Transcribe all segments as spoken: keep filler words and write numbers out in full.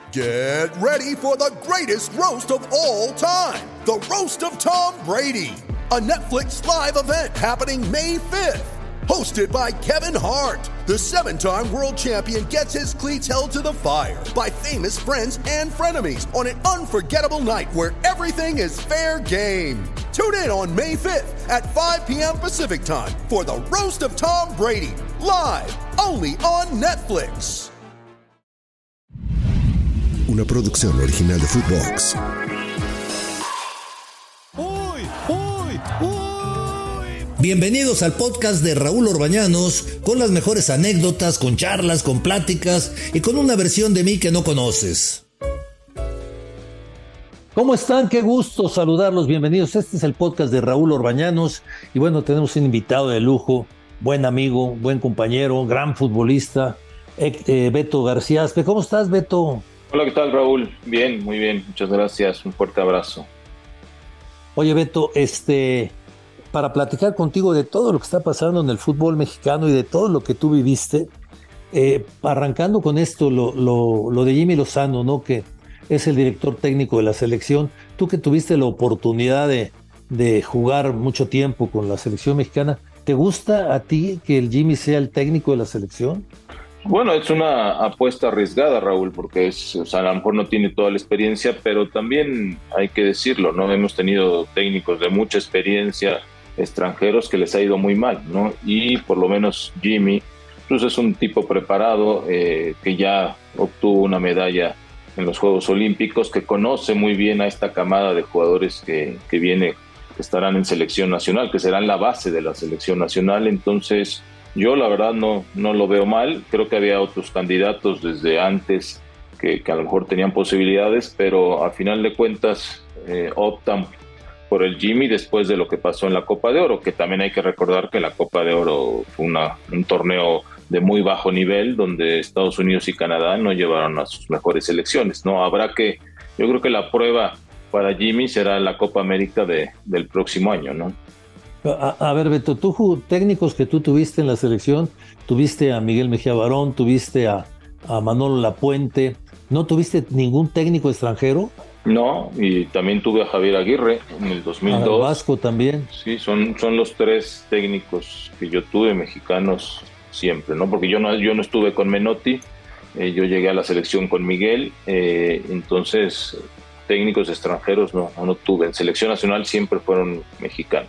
Get ready for the greatest roast of all time, the Roast of Tom Brady, a Netflix live event happening May fifth. Hosted by Kevin Hart, the seven-time world champion gets his cleats held to the fire by famous friends and frenemies on an unforgettable night where everything is fair game. Tune in on May fifth at five p.m. Pacific time for the Roast of Tom Brady, live only on Netflix. Una producción original de Footbox. ¡Uy! ¡Uy! ¡Uy! Bienvenidos al podcast de Raúl Orbañanos, con las mejores anécdotas, con charlas, con pláticas y con una versión de mí que no conoces. ¿Cómo están? Qué gusto saludarlos, bienvenidos. Este es el podcast de Raúl Orbañanos y bueno, tenemos un invitado de lujo, buen amigo, buen compañero, gran futbolista, eh, Beto García Aspe. ¿Cómo estás, Beto? Hola, ¿qué tal, Raúl? Bien, muy bien, muchas gracias, un fuerte abrazo. Oye, Beto, este, para platicar contigo de todo lo que está pasando en el fútbol mexicano y de todo lo que tú viviste, eh, arrancando con esto, lo, lo, lo de Jimmy Lozano, ¿no? Que es el director técnico de la selección. Tú que tuviste la oportunidad de, de jugar mucho tiempo con la selección mexicana, ¿te gusta a ti que el Jimmy sea el técnico de la selección? Bueno, es una apuesta arriesgada, Raúl, porque es, o sea, a lo mejor no tiene toda la experiencia, pero también hay que decirlo, ¿no? Hemos tenido técnicos de mucha experiencia, extranjeros, que les ha ido muy mal, ¿no? Y por lo menos Jimmy, pues es un tipo preparado, eh, que ya obtuvo una medalla en los Juegos Olímpicos, que conoce muy bien a esta camada de jugadores que, que viene, que estarán en selección nacional, que serán la base de la selección nacional. Entonces, yo la verdad no, no lo veo mal. Creo que había otros candidatos desde antes que, que a lo mejor tenían posibilidades, pero a final de cuentas eh, optan por el Jimmy después de lo que pasó en la Copa de Oro, que también hay que recordar que la Copa de Oro fue una, un torneo de muy bajo nivel, donde Estados Unidos y Canadá no llevaron a sus mejores selecciones, ¿no? Habrá que, yo creo que la prueba para Jimmy será la Copa América de, del próximo año, ¿no? A, a ver, Beto, tú técnicos que tú tuviste en la selección, tuviste a Miguel Mejía Barón, tuviste a, a Manolo Lapuente, ¿no tuviste ningún técnico extranjero? No, y también tuve a Javier Aguirre en el dos mil dos. A Vasco también. Sí, son, son los tres técnicos que yo tuve, mexicanos siempre, ¿no? Porque yo no, yo no estuve con Menotti, eh, yo llegué a la selección con Miguel, eh, entonces técnicos extranjeros no, no tuve. En selección nacional siempre fueron mexicanos.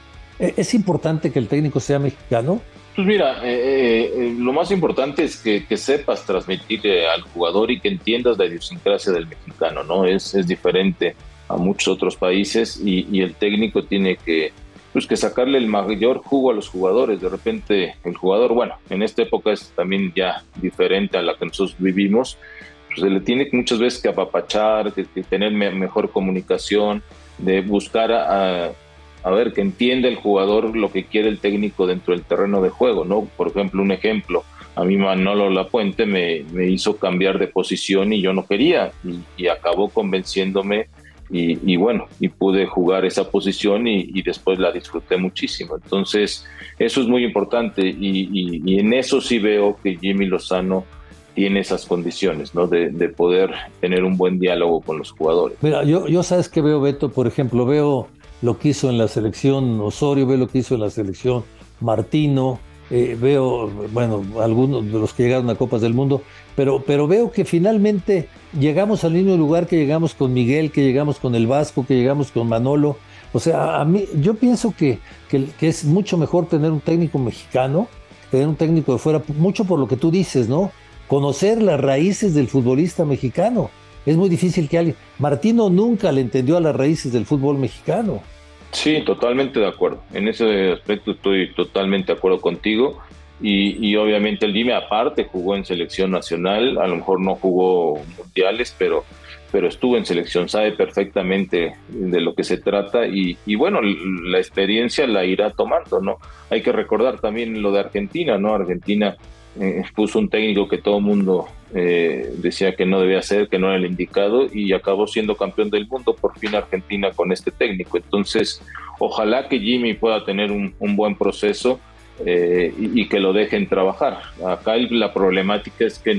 ¿Es importante que el técnico sea mexicano? Pues mira, eh, eh, lo más importante es que, que sepas transmitir eh, al jugador y que entiendas la idiosincrasia del mexicano, ¿no? Es, es diferente a muchos otros países y, y el técnico tiene que, pues, que sacarle el mayor jugo a los jugadores. De repente el jugador, bueno, en esta época es también ya diferente a la que nosotros vivimos, pues se le tiene muchas veces que apapachar, que, que tener me, mejor comunicación, de buscar a, a A ver, que entienda el jugador lo que quiere el técnico dentro del terreno de juego, ¿no? Por ejemplo, un ejemplo, a mí Manolo Lapuente me, me hizo cambiar de posición y yo no quería, y, y acabó convenciéndome, y, y bueno, y pude jugar esa posición y, y después la disfruté muchísimo. Entonces, eso es muy importante, y, y, y en eso sí veo que Jimmy Lozano tiene esas condiciones, ¿no? De, de poder tener un buen diálogo con los jugadores. Mira, yo, yo sabes que veo, Beto, por ejemplo, veo lo que hizo en la selección Osorio, veo lo que hizo en la selección Martino, eh, veo, bueno, algunos de los que llegaron a Copas del Mundo, pero, pero veo que finalmente llegamos al mismo lugar que llegamos con Miguel, que llegamos con el Vasco, que llegamos con Manolo. O sea, a mí, yo pienso que, que, que es mucho mejor tener un técnico mexicano, tener un técnico de fuera, mucho por lo que tú dices, ¿no? Conocer las raíces del futbolista mexicano. Es muy difícil que alguien... Martino nunca le entendió a las raíces del fútbol mexicano. Sí, totalmente de acuerdo. En ese aspecto estoy totalmente de acuerdo contigo. Y, y obviamente el Jimmy aparte jugó en selección nacional, a lo mejor no jugó mundiales, pero, pero estuvo en selección, sabe perfectamente de lo que se trata y, y bueno, la experiencia la irá tomando, ¿no? Hay que recordar también lo de Argentina, ¿no? Argentina eh, puso un técnico que todo el mundo eh, decía que no debía ser, que no era el indicado y acabó siendo campeón del mundo por fin Argentina con este técnico. Entonces, ojalá que Jimmy pueda tener un, un buen proceso eh, y, y que lo dejen trabajar. Acá el, la problemática es que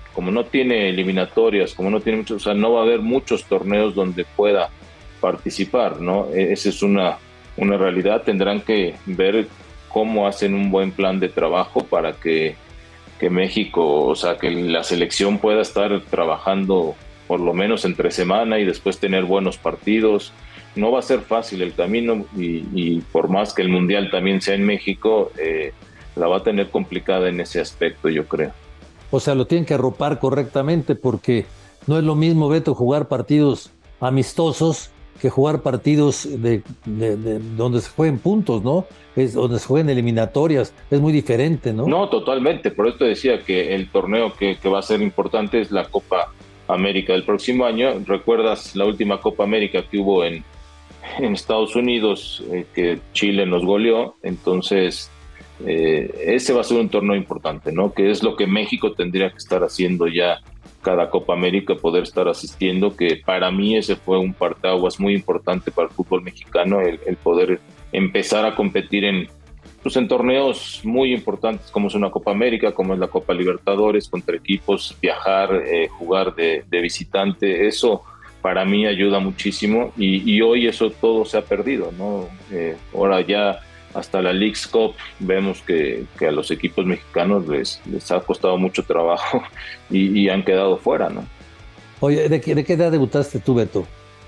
como no tiene eliminatorias, como no tiene muchos, o sea, no va a haber muchos torneos donde pueda participar, ¿no? Esa es una, una realidad. Tendrán que ver cómo hacen un buen plan de trabajo para que, que México, o sea, que la selección pueda estar trabajando por lo menos entre semana y después tener buenos partidos. No va a ser fácil el camino y, y por más que el Mundial también sea en México, eh, la va a tener complicada en ese aspecto, yo creo. O sea, lo tienen que arropar correctamente porque no es lo mismo, Beto, jugar partidos amistosos que jugar partidos de, de, de donde se jueguen puntos, ¿no? Es donde se jueguen eliminatorias, es muy diferente, ¿no? No, totalmente, por eso te decía que el torneo que, que va a ser importante es la Copa América del próximo año. ¿Recuerdas la última Copa América que hubo en, en Estados Unidos, eh, que Chile nos goleó? Entonces, eh, ese va a ser un torneo importante, ¿no? Que es lo que México tendría que estar haciendo ya cada Copa América, poder estar asistiendo, que para mí ese fue un parteaguas muy importante para el fútbol mexicano, el, el poder empezar a competir en, pues en torneos muy importantes como es una Copa América, como es la Copa Libertadores, contra equipos, viajar, eh, jugar de, de visitante. Eso para mí ayuda muchísimo y, y hoy eso todo se ha perdido, ¿no? Eh, ahora ya hasta la Leagues Cup vemos que, que a los equipos mexicanos les, les ha costado mucho trabajo y, y han quedado fuera, ¿no? Oye, ¿de qué, de qué edad debutaste tú, Beto?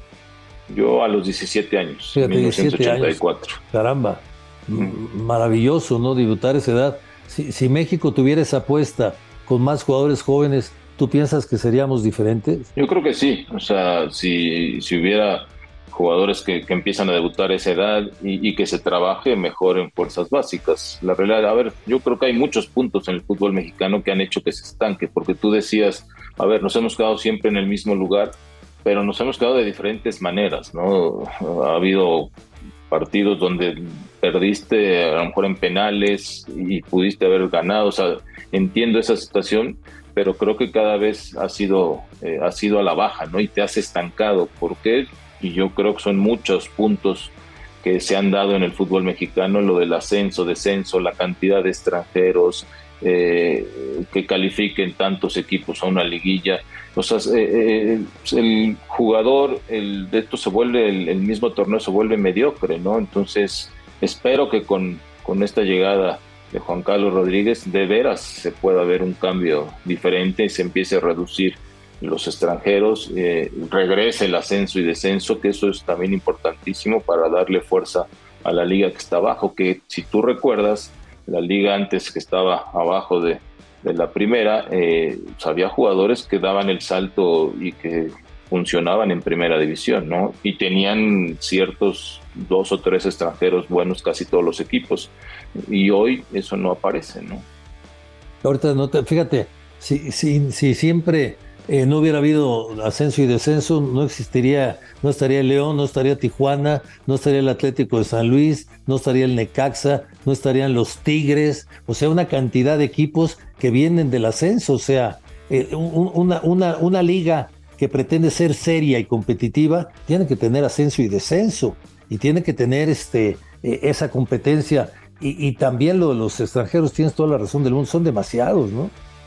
Yo a los diecisiete años, Fíjate, mil novecientos ochenta y cuatro. diecisiete años. Caramba, Mm. maravilloso, ¿no? Debutar a esa edad. Si, si México tuviera esa apuesta con más jugadores jóvenes, ¿tú piensas que seríamos diferentes? Yo creo que sí, o sea, si, si hubiera jugadores que, que empiezan a debutar a esa edad y, y que se trabaje mejor en fuerzas básicas. La realidad, a ver, yo creo que hay muchos puntos en el fútbol mexicano que han hecho que se estanque, porque tú decías, a ver, nos hemos quedado siempre en el mismo lugar, pero nos hemos quedado de diferentes maneras, ¿no? Ha habido partidos donde perdiste a lo mejor en penales y pudiste haber ganado, o sea, entiendo esa situación, pero creo que cada vez ha sido, eh, ha sido a la baja, ¿no? Y te has estancado. ¿Por qué? Y yo creo que son muchos puntos que se han dado en el fútbol mexicano, lo del ascenso, descenso, la cantidad de extranjeros, eh, que califiquen tantos equipos a una liguilla. O sea, eh, eh, el jugador, el, de esto se vuelve, el, el mismo torneo se vuelve mediocre, ¿no? Entonces, espero que con, con esta llegada de Juan Carlos Rodríguez, de veras se pueda ver un cambio diferente y se empiece a reducir los extranjeros, eh, regrese el ascenso y descenso, que eso es también importantísimo para darle fuerza a la liga que está abajo, que si tú recuerdas, la liga antes que estaba abajo de, de la primera, eh, pues había jugadores que daban el salto y que funcionaban en primera división, ¿no? Y tenían ciertos dos o tres extranjeros buenos casi todos los equipos, y hoy eso no aparece, ¿no? Ahorita, no te, fíjate, si, si, si siempre eh, no hubiera habido ascenso y descenso, no existiría, no estaría el León, no estaría Tijuana, no estaría el Atlético de San Luis, no estaría el Necaxa, no estarían los Tigres, o sea, una cantidad de equipos que vienen del ascenso, o sea, eh, un, una, una, una liga que pretende ser seria y competitiva, tiene que tener ascenso y descenso, y tiene que tener este, eh, esa competencia, y, y también lo de los extranjeros, tienes toda la razón del mundo, son demasiados, ¿no?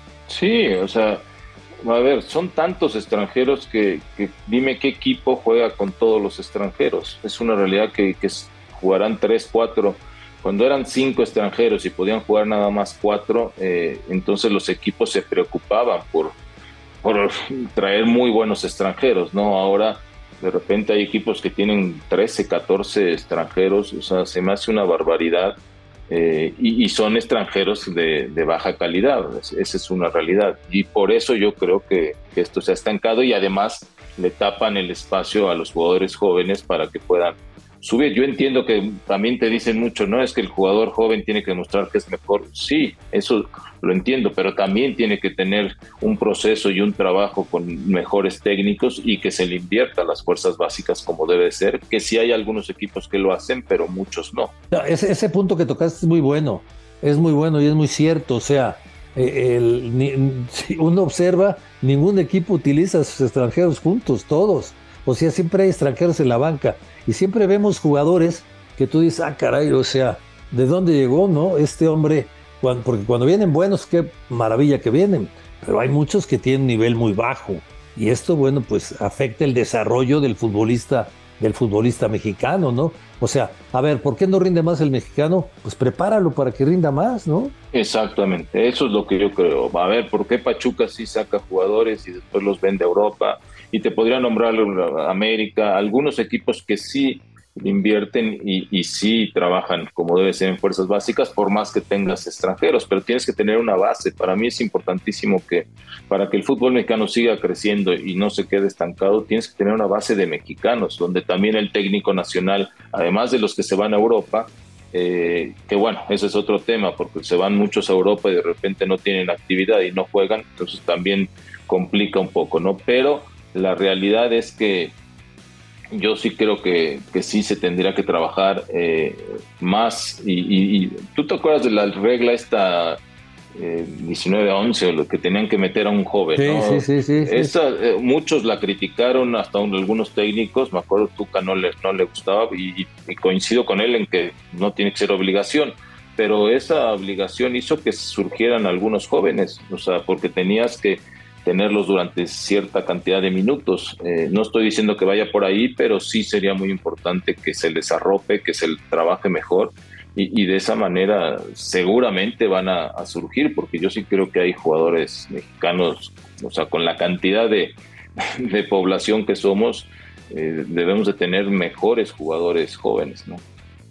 Sí, o sea, a ver, son tantos extranjeros que, que dime qué equipo juega con todos los extranjeros. Es una realidad que, que jugarán tres, cuatro. Cuando eran cinco extranjeros y podían jugar nada más cuatro, eh, entonces los equipos se preocupaban por, por traer muy buenos extranjeros, ¿no? Ahora de repente hay equipos que tienen trece, catorce extranjeros, o sea, se me hace una barbaridad. Eh, y, y son extranjeros de, de baja calidad, esa es una realidad, y por eso yo creo que, que esto se ha estancado, y además le tapan el espacio a los jugadores jóvenes para que puedan subir. Yo entiendo que también te dicen mucho, no es que el jugador joven tiene que demostrar que es mejor, sí, eso lo entiendo, pero también tiene que tener un proceso y un trabajo con mejores técnicos y que se le invierta a las fuerzas básicas como debe ser, que sí hay algunos equipos que lo hacen, pero muchos no. Ese, ese punto que tocaste es muy bueno, es muy bueno y es muy cierto, o sea, el, ni, si uno observa, ningún equipo utiliza a sus extranjeros juntos, todos, o sea, siempre hay extranjeros en la banca, y siempre vemos jugadores que tú dices, ah, caray, o sea, ¿de dónde llegó, no? Este hombre, cuando, porque cuando vienen buenos, qué maravilla que vienen, pero hay muchos que tienen un nivel muy bajo. Y esto, bueno, pues afecta el desarrollo del futbolista, del futbolista mexicano, ¿no? O sea, a ver, ¿por qué no rinde más el mexicano? Pues prepáralo para que rinda más, ¿no? Exactamente, eso es lo que yo creo. A ver, ¿por qué Pachuca sí saca jugadores y después los vende a Europa? Y te podría nombrar a América, algunos equipos que sí invierten y, y sí trabajan como debe ser en fuerzas básicas, por más que tengas extranjeros, pero tienes que tener una base. Para mí es importantísimo que para que el fútbol mexicano siga creciendo y no se quede estancado, tienes que tener una base de mexicanos, donde también el técnico nacional, además de los que se van a Europa, eh, que bueno, ese es otro tema, porque se van muchos a Europa y de repente no tienen actividad y no juegan, entonces también complica un poco, ¿no? Pero la realidad es que yo sí creo que, que sí se tendría que trabajar eh, más. Y, y, y tú te acuerdas de la regla esta eh, diecinueve a once, o lo que tenían que meter a un joven, sí, ¿no? Sí, sí, sí. sí. Esa, eh, muchos la criticaron, hasta un, algunos técnicos, me acuerdo Tuca no le, no le gustaba y, y coincido con él en que no tiene que ser obligación, pero esa obligación hizo que surgieran algunos jóvenes, o sea, porque tenías que tenerlos durante cierta cantidad de minutos. Eh, no estoy diciendo que vaya por ahí, pero sí sería muy importante que se les arrope, que se trabaje mejor y, y de esa manera seguramente van a, a surgir, porque yo sí creo que hay jugadores mexicanos, o sea, con la cantidad de, de población que somos, eh, debemos de tener mejores jugadores jóvenes, ¿no?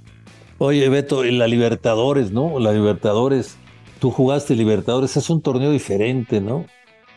Oye, Beto, en la Libertadores, ¿no? La Libertadores, tú jugaste Libertadores, es un torneo diferente, ¿no?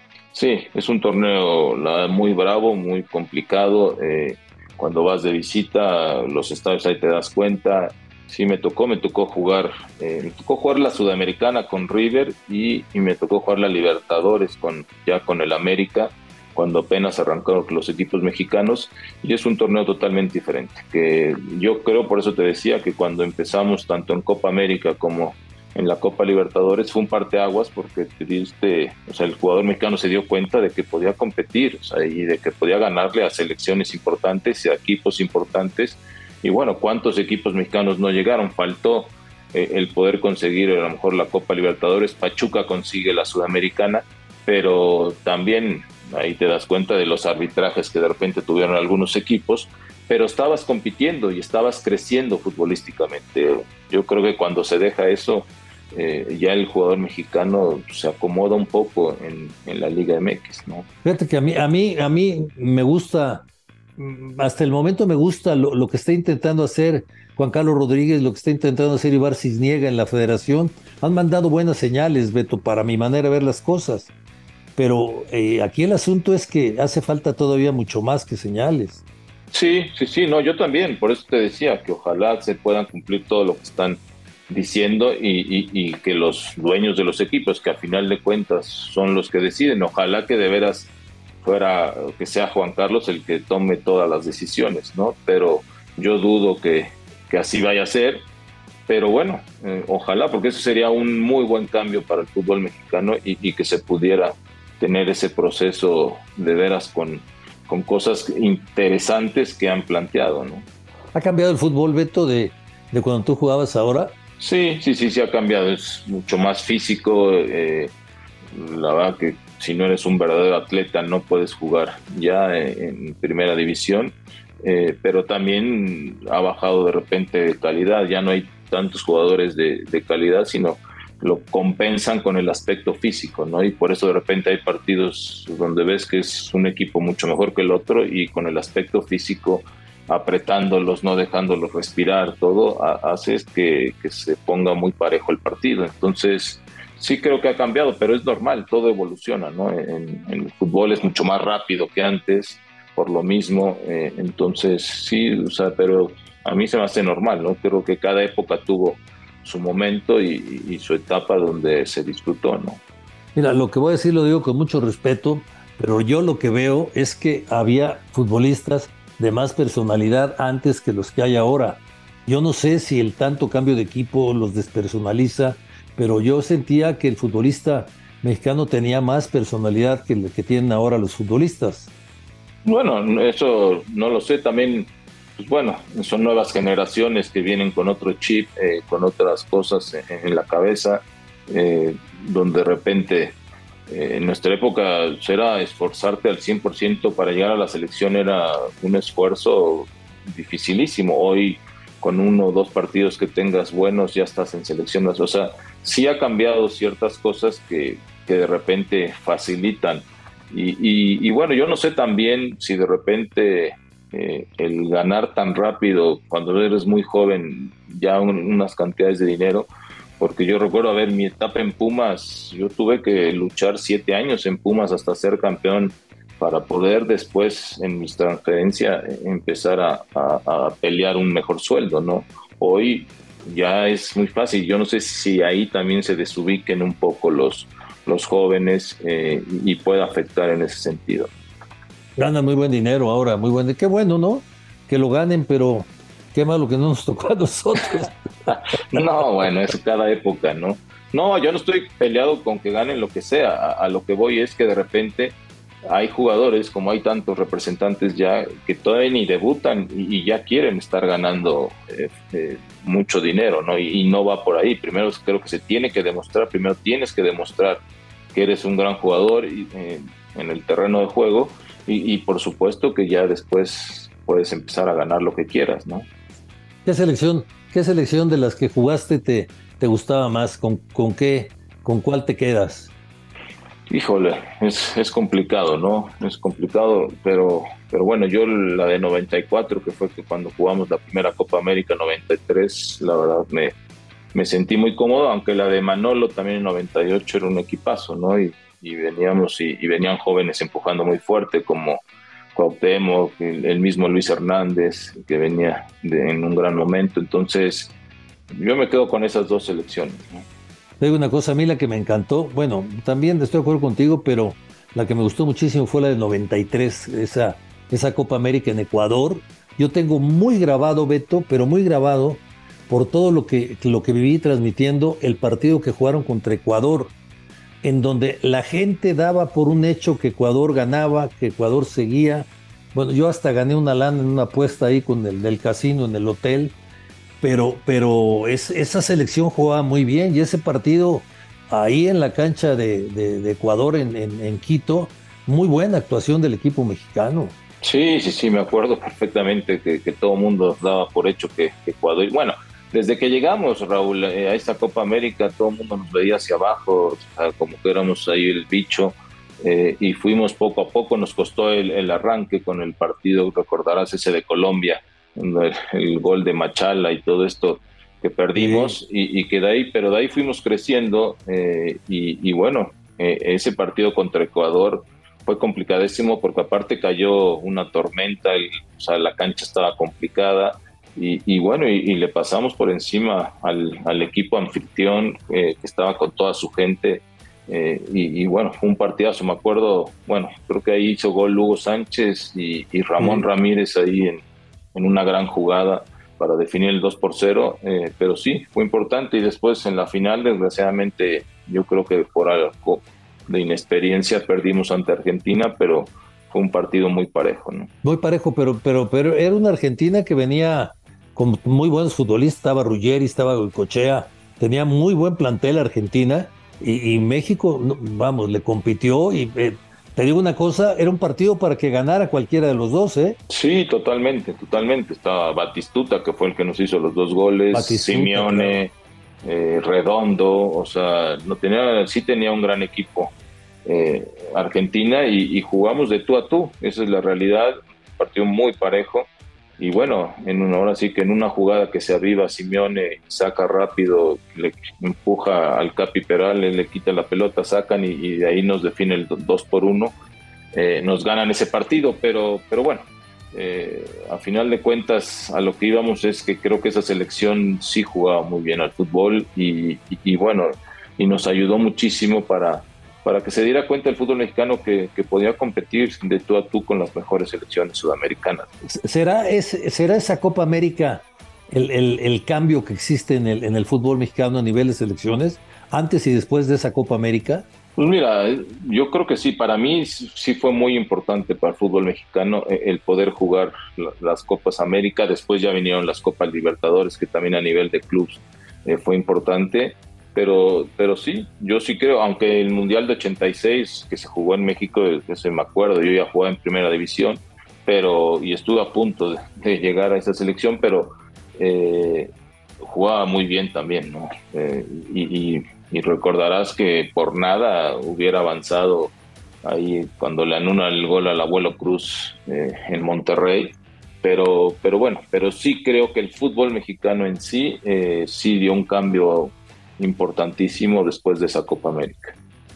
Sí, es un torneo la, muy bravo, muy complicado. Eh, cuando vas de visita, los estadios ahí te das cuenta. Sí, me tocó, me tocó jugar, eh, me tocó jugar la Sudamericana con River y, y me tocó jugar la Libertadores con ya con el América, cuando apenas arrancaron los equipos mexicanos, y es un torneo totalmente diferente. Que yo creo, por eso te decía que cuando empezamos tanto en Copa América como en la Copa Libertadores fue un parteaguas, porque te diste, o sea, el jugador mexicano se dio cuenta de que podía competir, o sea, y de que podía ganarle a selecciones importantes y a equipos importantes. Y bueno, ¿cuántos equipos mexicanos no llegaron? Faltó eh, el poder conseguir a lo mejor la Copa Libertadores. Pachuca consigue la Sudamericana, pero también ahí te das cuenta de los arbitrajes que de repente tuvieron algunos equipos, pero estabas compitiendo y estabas creciendo futbolísticamente. Yo creo que cuando se deja eso, Eh, ya el jugador mexicano se acomoda un poco en, en la Liga M X, ¿no? Fíjate que a mí, a mí, a mí me gusta, hasta el momento me gusta lo, lo que está intentando hacer Juan Carlos Rodríguez, lo que está intentando hacer Ibar Cisniega en la federación. Han mandado buenas señales, Beto, para mi manera de ver las cosas. Pero eh, aquí el asunto es que hace falta todavía mucho más que señales. Sí, sí, sí, no, yo también, por eso te decía que ojalá se puedan cumplir todo lo que están diciendo y, y, y que los dueños de los equipos, que a final de cuentas son los que deciden, ojalá que de veras fuera, que sea Juan Carlos el que tome todas las decisiones, ¿no? Pero yo dudo que, que así vaya a ser, pero bueno, eh, ojalá, porque eso sería un muy buen cambio para el fútbol mexicano y, y que se pudiera tener ese proceso de veras con, con cosas interesantes que han planteado, ¿no? ¿Ha cambiado el fútbol, Beto, de, de cuando tú jugabas ahora? Sí, sí, sí, sí ha cambiado, es mucho más físico, eh, la verdad que si no eres un verdadero atleta no puedes jugar ya en, en primera división, eh, pero también ha bajado de repente de calidad, ya no hay tantos jugadores de, de calidad, sino lo compensan con el aspecto físico, ¿no? Y por eso de repente hay partidos donde ves que es un equipo mucho mejor que el otro y con el aspecto físico apretándolos, no dejándolos respirar, todo hace que, que se ponga muy parejo el partido. Entonces sí creo que ha cambiado, pero es normal, todo evoluciona, ¿no? En, en el fútbol es mucho más rápido que antes, por lo mismo, eh, entonces sí, o sea, pero a mí se me hace normal, ¿no? Creo que cada época tuvo su momento y, y su etapa donde se disfrutó, ¿no? Mira, lo que voy a decir lo digo con mucho respeto, pero yo lo que veo es que había futbolistas de más personalidad antes que los que hay ahora. Yo no sé si el tanto cambio de equipo los despersonaliza, pero yo sentía que el futbolista mexicano tenía más personalidad que el que tienen ahora los futbolistas. Bueno, eso no lo sé, también, pues bueno, son nuevas generaciones que vienen con otro chip, eh, con otras cosas en, en la cabeza, eh, donde de repente Eh, en nuestra época era esforzarte al cien por ciento para llegar a la selección, era un esfuerzo dificilísimo. Hoy con uno o dos partidos que tengas buenos ya estás en selección. O sea, sí ha cambiado ciertas cosas que, que de repente facilitan. Y, y, y bueno, yo no sé también si de repente eh, el ganar tan rápido cuando eres muy joven, ya un, unas cantidades de dinero, porque yo recuerdo, a ver, mi etapa en Pumas, yo tuve que luchar siete años en Pumas hasta ser campeón para poder después en mi transferencia empezar a, a, a pelear un mejor sueldo, ¿no? Hoy ya es muy fácil. Yo no sé si ahí también se desubiquen un poco los, los jóvenes eh, y pueda afectar en ese sentido. Ganan muy buen dinero ahora, muy buen. Qué bueno, ¿no? Que lo ganen, pero qué malo que no nos tocó a nosotros. No, bueno, es cada época, ¿no? No, yo no estoy peleado con que ganen lo que sea. A, a lo que voy es que de repente hay jugadores, como hay tantos representantes ya, que todavía ni debutan y, y ya quieren estar ganando eh, eh, mucho dinero, ¿no? Y, y no va por ahí. Primero creo que se tiene que demostrar, primero tienes que demostrar que eres un gran jugador y, eh, en el terreno de juego y, y por supuesto que ya después puedes empezar a ganar lo que quieras, ¿no? ¿Qué selección, qué selección de las que jugaste te, te gustaba más? ¿Con, con qué, con cuál te quedas? Híjole, es, es complicado, ¿no? Es complicado, pero, pero bueno, yo la de noventa y cuatro, que fue que cuando jugamos la primera Copa América, noventa y tres, la verdad me, me sentí muy cómodo, aunque la de Manolo también en noventa y ocho era un equipazo, ¿no? Y, y veníamos y, y venían jóvenes empujando muy fuerte, como Cuauhtémoc, el, el mismo Luis Hernández, que venía de, en un gran momento. Entonces, yo me quedo con esas dos selecciones, ¿no? Te digo una cosa, a mí la que me encantó, bueno, también estoy de acuerdo contigo, pero la que me gustó muchísimo fue la del noventa y tres, esa, esa Copa América en Ecuador. Yo tengo muy grabado, Beto, pero muy grabado, por todo lo que, lo que viví transmitiendo, el partido que jugaron contra Ecuador, en donde la gente daba por un hecho que Ecuador ganaba, que Ecuador seguía. Bueno, yo hasta gané una lana en una apuesta ahí con el del casino en el hotel. Pero, pero es, esa selección jugaba muy bien y ese partido ahí en la cancha de, de, de Ecuador en, en, en Quito, muy buena actuación del equipo mexicano. Sí, sí, sí, me acuerdo perfectamente que, que todo el mundo daba por hecho que, que Ecuador... Bueno, desde que llegamos, Raúl, eh, a esta Copa América, todo el mundo nos veía hacia abajo, o sea, como que éramos ahí el bicho, eh, y fuimos poco a poco, nos costó el, el arranque con el partido, recordarás ese de Colombia, El, el gol de Machala y todo esto que perdimos, sí. y, y que de ahí, pero de ahí fuimos creciendo, eh, y, y bueno, eh, ese partido contra Ecuador fue complicadísimo porque aparte cayó una tormenta, y, o sea, la cancha estaba complicada, y, y bueno, y, y le pasamos por encima al, al equipo anfitrión, eh, que estaba con toda su gente, eh, y, y bueno, fue un partidazo, me acuerdo, bueno, creo que ahí hizo gol Hugo Sánchez y, y Ramón sí. Ramírez ahí en en una gran jugada para definir el dos por cero, eh, pero sí, fue importante, y después en la final, desgraciadamente, yo creo que por algo de inexperiencia perdimos ante Argentina, pero fue un partido muy parejo, ¿no? Muy parejo, pero, pero, pero era una Argentina que venía con muy buenos futbolistas, estaba Ruggeri, estaba Goicoechea, tenía muy buen plantel Argentina, y, y México, vamos, le compitió, y eh, te digo una cosa, era un partido para que ganara cualquiera de los dos, ¿eh? Sí, totalmente, totalmente. Estaba Batistuta, que fue el que nos hizo los dos goles, Batistuta, Simeone, claro. eh, Redondo, o sea, no tenía, sí tenía un gran equipo eh, Argentina, y, y jugamos de tú a tú, esa es la realidad, un partido muy parejo, y bueno, en una hora sí que en una jugada que se aviva Simeone, saca rápido, le empuja al Capi Perales, le quita la pelota, sacan y, y de ahí nos define el dos por uno, eh, nos ganan ese partido, pero, pero bueno, eh, a final de cuentas a lo que íbamos es que creo que esa selección sí jugaba muy bien al fútbol, y, y, y bueno, y nos ayudó muchísimo para... para que se diera cuenta el fútbol mexicano que, que podía competir de tú a tú con las mejores selecciones sudamericanas. ¿Será, es, ¿será esa Copa América el, el, el cambio que existe en el, en el fútbol mexicano a nivel de selecciones, antes y después de esa Copa América? Pues mira, yo creo que sí, para mí sí fue muy importante para el fútbol mexicano el poder jugar las Copas América. Después ya vinieron las Copas Libertadores, que también a nivel de clubes eh, fue importante. pero, pero sí, yo sí creo, aunque el Mundial de ochenta y seis que se jugó en México, ese me acuerdo, yo ya jugaba en primera división, pero y estuve a punto de, de llegar a esa selección, pero eh, jugaba muy bien también, ¿no? Eh, y, y, y recordarás que por nada hubiera avanzado ahí cuando le anula el gol al Abuelo Cruz eh, en Monterrey, pero, pero bueno, pero sí creo que el fútbol mexicano en sí, eh, sí dio un cambio importantísimo después de esa Copa América.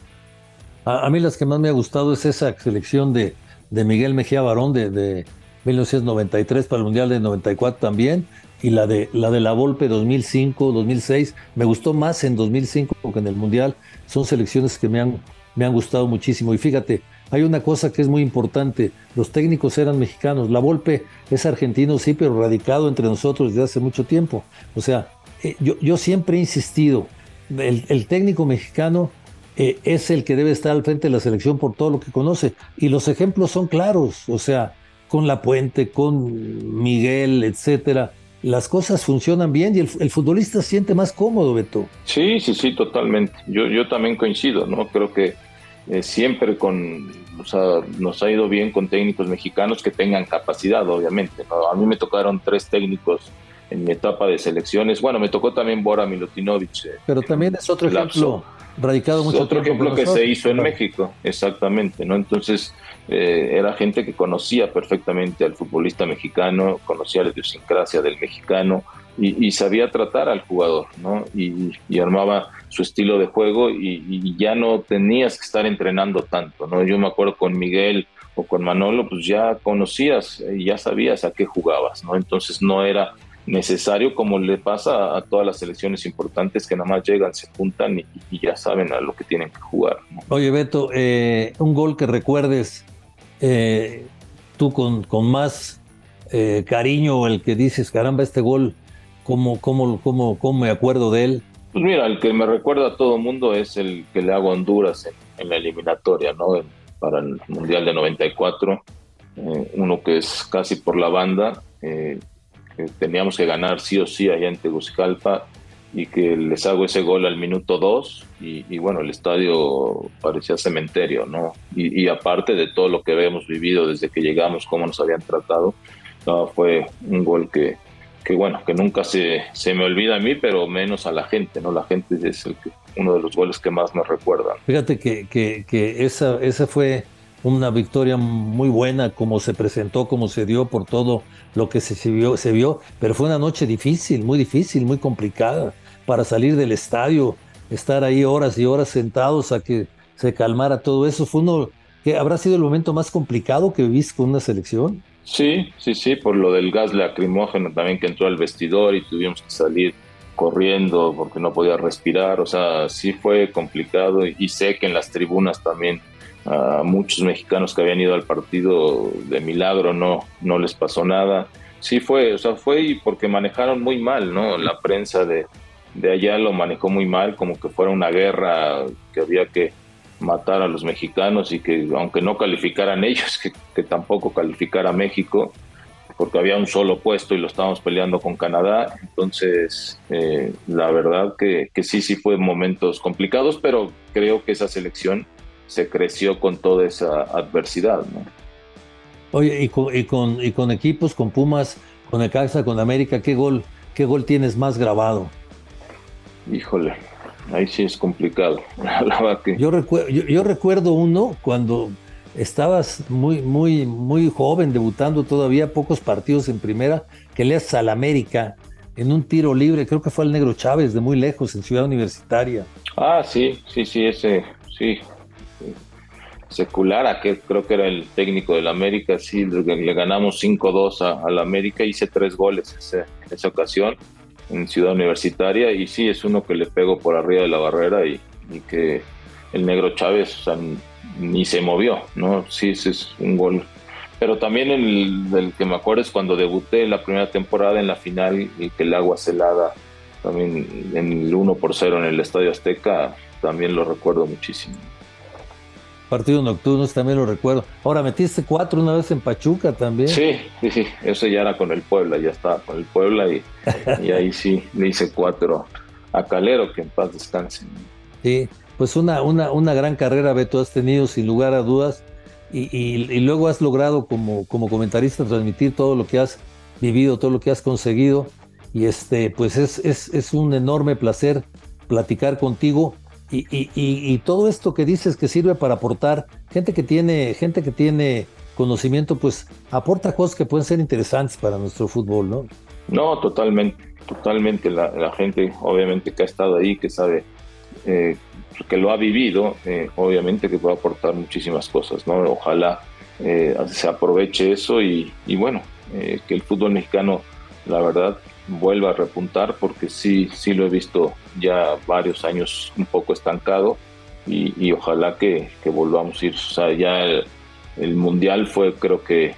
A, a mí las que más me ha gustado es esa selección de, de Miguel Mejía Barón de, de mil novecientos noventa y tres para el Mundial de noventa y cuatro también, y la de la de la Volpe dos mil cinco, dos mil seis. Me gustó más en dos mil cinco que en el Mundial. Son selecciones que me han, me han gustado muchísimo. Y fíjate, hay una cosa que es muy importante. Los técnicos eran mexicanos. La Volpe es argentino, sí, pero radicado entre nosotros desde hace mucho tiempo. O sea, eh, yo, yo siempre he insistido, el, el técnico mexicano eh, es el que debe estar al frente de la selección por todo lo que conoce. Y los ejemplos son claros. O sea, con Lapuente, con Miguel, etcétera. Las cosas funcionan bien y el, el futbolista se siente más cómodo, Beto. Sí, sí, sí, totalmente. Yo, yo también coincido, ¿no? Creo que eh, siempre con, o sea, nos ha ido bien con técnicos mexicanos que tengan capacidad, obviamente, ¿no? A mí me tocaron tres técnicos en mi etapa de selecciones. Bueno, me tocó también Bora Milutinovic. Eh, Pero también es otro ejemplo radicado mucho otro tiempo ejemplo que nosotros, se hizo en claro. México, exactamente, ¿no? Entonces eh, era gente que conocía perfectamente al futbolista mexicano, conocía la idiosincrasia del mexicano y, y sabía tratar al jugador, ¿no? Y, y armaba su estilo de juego y, y ya no tenías que estar entrenando tanto, ¿no? Yo me acuerdo con Miguel o con Manolo, pues ya conocías y ya sabías a qué jugabas, ¿no? Entonces no era necesario, como le pasa a todas las selecciones importantes que nada más llegan, se juntan y, y ya saben a lo que tienen que jugar, ¿no? Oye, Beto, eh, un gol que recuerdes eh, tú con, con más eh, cariño, el que dices, caramba, este gol, ¿cómo, cómo, cómo, cómo me acuerdo de él? Pues mira, el que me recuerda a todo mundo es el que le hago a Honduras en, en la eliminatoria, ¿no? En, para el Mundial de noventa y cuatro, eh, uno que es casi por la banda, eh, que teníamos que ganar sí o sí allá en Tegucigalpa y que les hago ese gol al minuto dos y, y bueno, el estadio parecía cementerio, ¿no? Y, y aparte de todo lo que habíamos vivido desde que llegamos, cómo nos habían tratado, no, fue un gol que, que bueno, que nunca se, se me olvida a mí, pero menos a la gente, ¿no? La gente es el que, uno de los goles que más me recuerdan. Fíjate que, que, que esa, esa fue una victoria muy buena, como se presentó, como se dio, por todo lo que se vio, se vio, pero fue una noche difícil, muy difícil, muy complicada, para salir del estadio, estar ahí horas y horas sentados a que se calmara todo eso. Fue uno que habrá sido el momento más complicado que viviste con una selección. Sí, sí, sí, por lo del gas lacrimógeno también que entró al vestidor y tuvimos que salir corriendo porque no podía respirar, o sea, sí fue complicado y sé que en las tribunas también a muchos mexicanos que habían ido al partido de milagro no, no les pasó nada. Sí fue, o sea, fue y porque manejaron muy mal, ¿no? La prensa de, de allá lo manejó muy mal, como que fuera una guerra que había que matar a los mexicanos y que aunque no calificaran ellos, que, que tampoco calificara México, porque había un solo puesto y lo estábamos peleando con Canadá. Entonces, eh, la verdad que, que sí, sí fue momentos complicados, pero creo que esa selección se creció con toda esa adversidad, ¿no? Oye, y con, y con, y con equipos, con Pumas, con Necaxa, con América, ¿qué gol, qué gol tienes más grabado? Híjole, ahí sí es complicado. La verdad que... yo, recuerdo, yo, yo recuerdo uno cuando estabas muy, muy, muy joven, debutando todavía, pocos partidos en primera, que le haces al América en un tiro libre, creo que fue al Negro Chávez, de muy lejos, en Ciudad Universitaria. Ah, sí, sí, sí, ese, sí. Seculara, que creo que era el técnico del América, sí, le, le ganamos cinco dos al América, hice tres goles ese, en esa ocasión en Ciudad Universitaria y sí, es uno que le pego por arriba de la barrera y, y que el Negro Chávez, o sea, ni se movió, ¿no? Sí, ese es un gol. Pero también el, el que me acuerdo es cuando debuté la primera temporada en la final y que el agua celada, también en el uno por cero en el Estadio Azteca, también lo recuerdo muchísimo. Partidos nocturnos también lo recuerdo. Ahora metiste cuatro una vez en Pachuca también. Sí, sí, sí, eso ya era con el Puebla, ya estaba con el Puebla y, y ahí sí le hice cuatro a Calero, que en paz descanse. Sí, pues una, una, una gran carrera, Beto, has tenido sin lugar a dudas, y, y, y luego has logrado como, como comentarista transmitir todo lo que has vivido, todo lo que has conseguido, y este, pues es, es, es un enorme placer platicar contigo, y, y, y, y todo esto que dices que sirve para aportar, gente que tiene, gente que tiene conocimiento, pues aporta cosas que pueden ser interesantes para nuestro fútbol, ¿no? No, totalmente, totalmente. La, la gente, obviamente, que ha estado ahí, que sabe, eh, que lo ha vivido, eh, obviamente que puede aportar muchísimas cosas, ¿no? Ojalá eh, se aproveche eso y, y bueno, eh, que el fútbol mexicano, la verdad, vuelva a repuntar, porque sí, sí lo he visto ya varios años un poco estancado, y, y ojalá que, que volvamos a ir. O sea, ya el, el Mundial fue, creo que,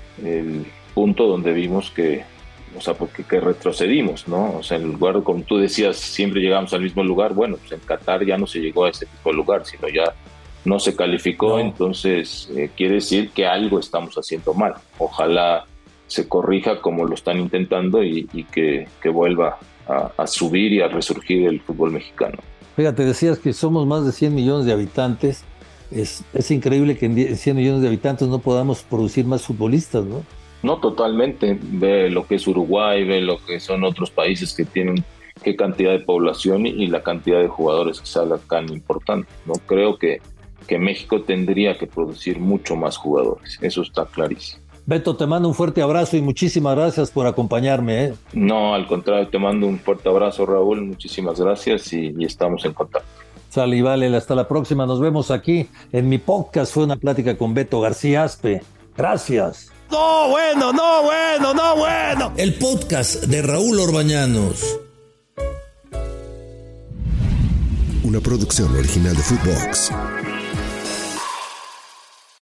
el punto donde vimos que, o sea, porque que retrocedimos, ¿no? O sea, en lugar, como tú decías, siempre llegamos al mismo lugar. Bueno, pues en Qatar ya no se llegó a ese mismo lugar, sino ya no se calificó, no. Entonces eh, quiere decir que algo estamos haciendo mal. Ojalá se corrija como lo están intentando y, y que, que vuelva a, a subir y a resurgir el fútbol mexicano. Fíjate, decías que somos más de cien millones de habitantes. Es, es increíble que en cien millones de habitantes no podamos producir más futbolistas, ¿no? No, totalmente. Ve lo que es Uruguay, ve lo que son otros países que tienen qué cantidad de población y, y la cantidad de jugadores que salen tan importante, ¿no? Creo que, que México tendría que producir mucho más jugadores. Eso está clarísimo. Beto, te mando un fuerte abrazo y muchísimas gracias por acompañarme, ¿eh? No, al contrario, te mando un fuerte abrazo, Raúl. Muchísimas gracias y, y estamos en contacto. Sale y vale, hasta la próxima. Nos vemos aquí en mi podcast. Fue una plática con Beto García Aspe. Gracias. No, bueno, no, bueno, no, bueno. El podcast de Raúl Orbañanos. Una producción original de Footbox.